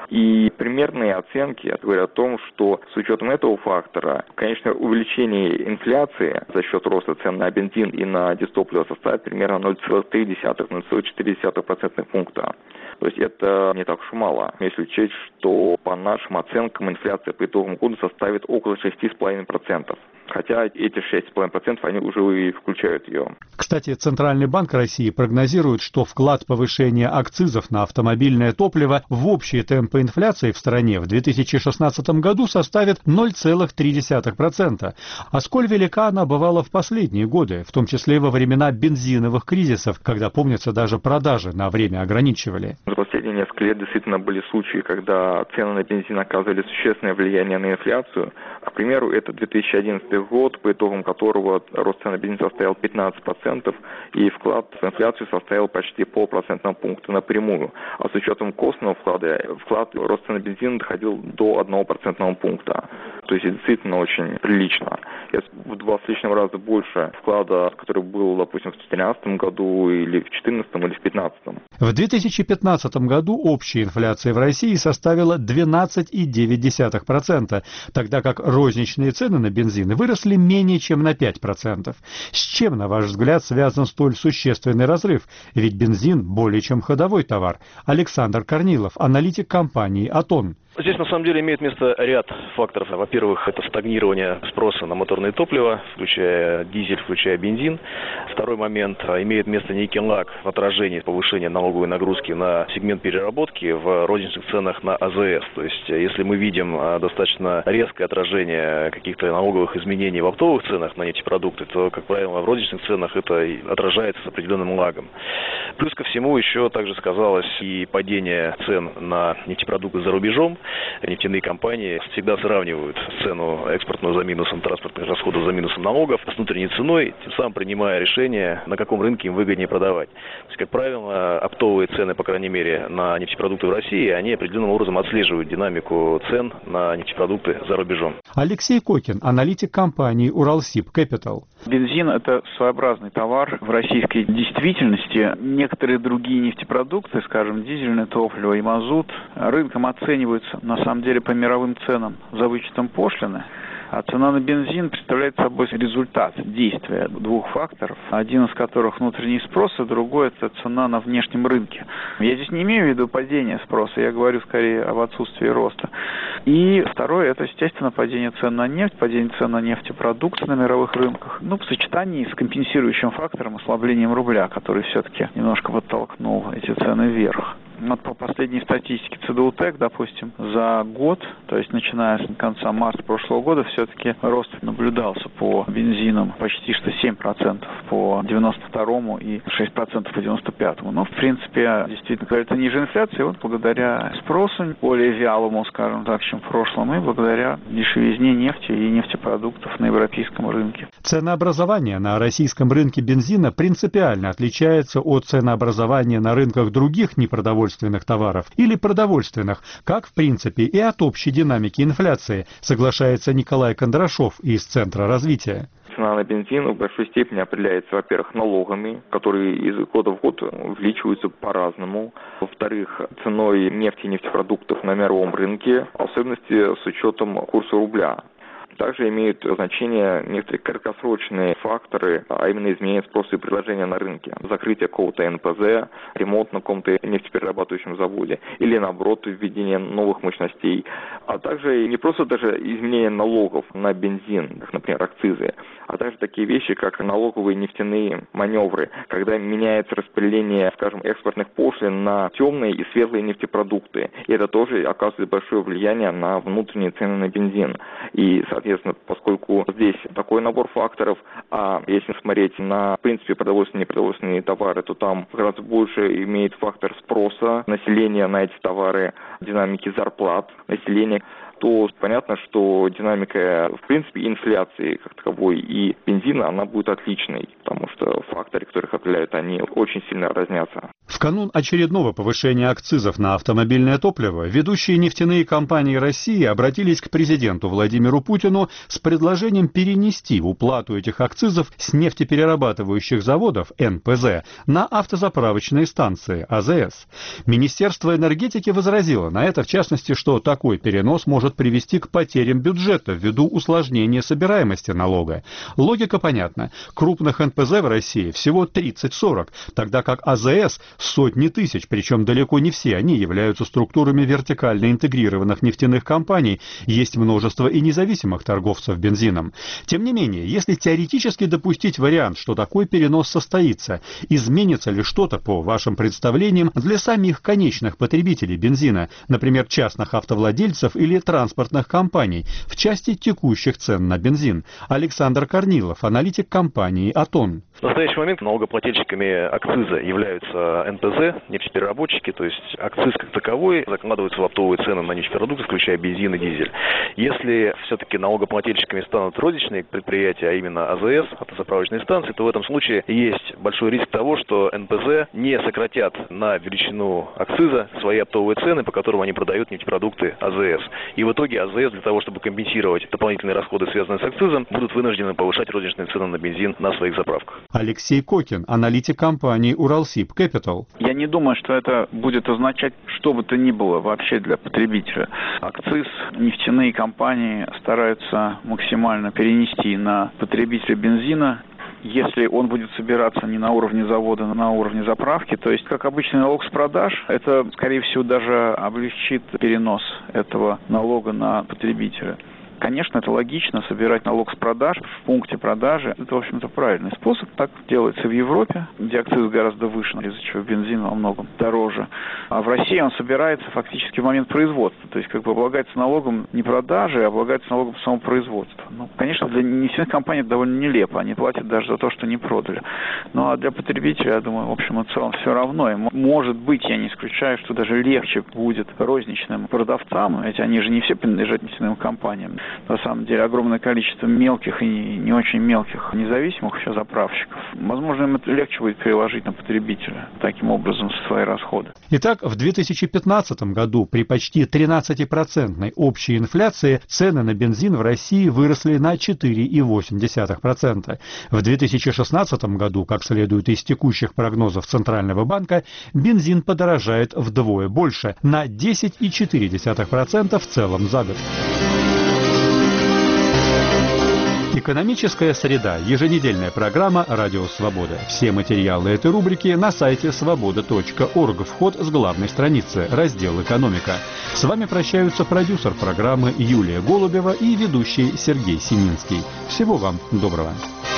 И примерные оценки говорят о том, что с учетом этого фактора, конечно, увеличение инфляции за счет роста цен на бензин и на дизтопливо составит примерно ноль целых три десятых - ноль целых четыре десятых процентных пункта. То есть это не так уж и мало, если учесть, что по нашим оценкам инфляция по итогам года составит около шести целых пяти десятых процента. Хотя эти шесть целых пять десятых процента они уже и включают ее. Кстати, Центральный банк России прогнозирует, что вклад повышения акцизов на автомобильное топливо в общие темпы инфляции в стране в две тысячи шестнадцатом году составит ноль целых три десятых процента. А сколь велика она бывала в последние годы, в том числе во времена бензиновых кризисов, когда, помнится, даже продажи на время ограничивали. За последние несколько лет действительно были случаи, когда цены на бензин оказывали существенное влияние на инфляцию. К примеру, это две тысячи одиннадцатый год, по итогам которого рост цен на бензин составил пятнадцать процентов, и вклад в инфляцию составил почти полпроцентного пункта напрямую. А с учетом косвенного вклада, вклад рост цен на бензин доходил до одного процентного пункта. То есть это действительно очень прилично. Это в два с лишним раза больше вклада, который был, допустим, в две тысячи тринадцатом году, или в две тысячи четырнадцатом, или в две тысячи пятнадцатом. В две тысячи пятнадцатом году общая инфляция в России составила двенадцать целых девять десятых процента, тогда как розничные цены на бензин выросли менее чем на пять процентов. С чем, на ваш взгляд, связан столь существенный разрыв? Ведь бензин более чем ходовой товар. Александр Корнилов, аналитик компании «Атон». Здесь на самом деле имеет место ряд факторов. Во-первых, это стагнирование спроса на моторные топлива, включая дизель, включая бензин. Второй момент, имеет место некий лаг в отражении повышения налоговой нагрузки на сегмент переработки в розничных ценах на АЗС. То есть, если мы видим достаточно резкое отражение каких-то налоговых изменений в оптовых ценах на нефтепродукты, то, как правило, в розничных ценах это отражается с определенным лагом. Плюс ко всему еще также сказалось и падение цен на нефтепродукты за рубежом. Нефтяные компании всегда сравнивают цену экспортную за минусом транспортных расходов, за минусом налогов с внутренней ценой, тем самым принимая решение, на каком рынке им выгоднее продавать. То есть, как правило, оптовые цены, по крайней мере, на нефтепродукты в России, они определенным образом отслеживают динамику цен на нефтепродукты за рубежом. Алексей Кокин, аналитик компании Уралсиб Capital. Бензин – это своеобразный товар в российской действительности. Некоторые другие нефтепродукты, скажем, дизельное топливо и мазут, рынком оцениваются на самом деле по мировым ценам за вычетом пошлины. А цена на бензин представляет собой результат действия двух факторов, один из которых внутренний спрос, а другой – это цена на внешнем рынке. Я здесь не имею в виду падение спроса, я говорю скорее об отсутствии роста. И второе – это, естественно, падение цен на нефть, падение цен на нефтепродукты на мировых рынках, ну, в сочетании с компенсирующим фактором ослаблением рубля, который все-таки немножко подтолкнул эти цены вверх. Вот по последней статистике ЦДУТЭК, допустим, за год, то есть начиная с конца марта прошлого года, все-таки рост наблюдался по бензинам почти что семь процентов по девяносто второму и шесть процентов по девяносто пятому. Но, в принципе, действительно, это ниже инфляции, вот благодаря спросу, более вялому, скажем так, чем в прошлом, и благодаря дешевизне нефти и нефтепродуктов на европейском рынке. Ценообразование на российском рынке бензина принципиально отличается от ценообразования на рынках других непродовольственных товаров или продовольственных, как в принципе и от общей динамики инфляции, соглашается Николай Кондрашов из Центра развития. Цена на бензин в большой степени определяется, во-первых, налогами, которые из года в год увеличиваются по-разному. Во-вторых, ценой нефти и нефтепродуктов на мировом рынке, в особенности с учетом курса рубля. Также имеют значение некоторые краткосрочные факторы, а именно изменение спроса и предложения на рынке. Закрытие какого-то эн пэ зэ, ремонт на каком-то нефтеперерабатывающем заводе или, наоборот, введение новых мощностей. А также не просто даже изменение налогов на бензин, как, например, акцизы, а также такие вещи, как налоговые нефтяные маневры, когда меняется распределение, скажем, экспортных пошлин на темные и светлые нефтепродукты. И это тоже оказывает большое влияние на внутренние цены на бензин. И, соответственно, поскольку здесь такой набор факторов, а если смотреть на, в принципе, продовольственные и непродовольственные товары, то там гораздо больше имеет фактор спроса населения на эти товары, динамики зарплат населения, то понятно, что динамика, в принципе, инфляции как таковой и бензина, она будет отличной, потому что факторы, которые их определяют, они очень сильно разнятся. В канун очередного повышения акцизов на автомобильное топливо ведущие нефтяные компании России обратились к президенту Владимиру Путину с предложением перенести уплату этих акцизов с нефтеперерабатывающих заводов эн пэ зэ на автозаправочные станции а зэ эс. Министерство энергетики возразило на это, в частности, что такой перенос может привести к потерям бюджета ввиду усложнения собираемости налога. Логика понятна. Крупных эн пэ зэ в России всего тридцать-сорок, тогда как а зэ эс сотни тысяч, причем далеко не все они являются структурами вертикально интегрированных нефтяных компаний, есть множество и независимых торговцев бензином. Тем не менее, если теоретически допустить вариант, что такой перенос состоится, изменится ли что-то по вашим представлениям для самих конечных потребителей бензина, например, частных автовладельцев или транспортных компаний, в части текущих цен на бензин? Александр Корнилов, аналитик компании «Атон». В настоящий момент налогоплательщиками акциза являются эн пэ зэ, нефтепереработчики, то есть акциз как таковой закладывается в оптовые цены на нефтепродукты, включая бензин и дизель. Если все-таки налогоплательщиками станут розничные предприятия, а именно а зэ эс, автозаправочные станции, то в этом случае есть большой риск того, что эн пэ зэ не сократят на величину акциза свои оптовые цены, по которым они продают нефтепродукты а зэ эс. И в итоге а зэ эс для того, чтобы компенсировать дополнительные расходы, связанные с акцизом, будут вынуждены повышать розничные цены на бензин на своих заправках. Алексей Кокин, аналитик компании Уралсиб Capital. Я не думаю, что это будет означать что бы то ни было вообще для потребителя. Акциз нефтяные компании стараются максимально перенести на потребителя бензина. если он будет собираться не на уровне завода, а на уровне заправки. То есть, как обычный налог с продаж, это, скорее всего, даже облегчит перенос этого налога на потребителя. Конечно, это логично, собирать налог с продаж в пункте продажи. Это, в общем-то, правильный способ. Так делается в Европе, где акциз гораздо выше, из-за чего бензин во многом дороже. А в России он собирается фактически в момент производства. То есть, как бы облагается налогом не продажи, а облагается налогом самого производства. Ну, конечно, для нефтяных компаний это довольно нелепо. Они платят даже за то, что не продали. Ну, а для потребителя, я думаю, в общем и целом все равно. И может быть, я не исключаю, что даже легче будет розничным продавцам, ведь они же не все принадлежат нефтяным компаниям. На самом деле огромное количество мелких и не очень мелких независимых еще заправщиков. Возможно, им это легче будет переложить на потребителя, таким образом, свои расходы. Итак, в две тысячи пятнадцатом году при почти тринадцатипроцентной общей инфляции цены на бензин в России выросли на четыре целых восемь десятых процента. В две тысячи шестнадцатом году, как следует из текущих прогнозов Центрального банка, бензин подорожает вдвое больше, на десять целых четыре десятых процента в целом за год. Экономическая среда. Еженедельная программа «Радио Свобода». Все материалы этой рубрики на сайте свобода точка орг. Вход с главной страницы. Раздел «Экономика». С вами прощаются продюсер программы Юлия Голубева и ведущий Сергей Семинский. Всего вам доброго.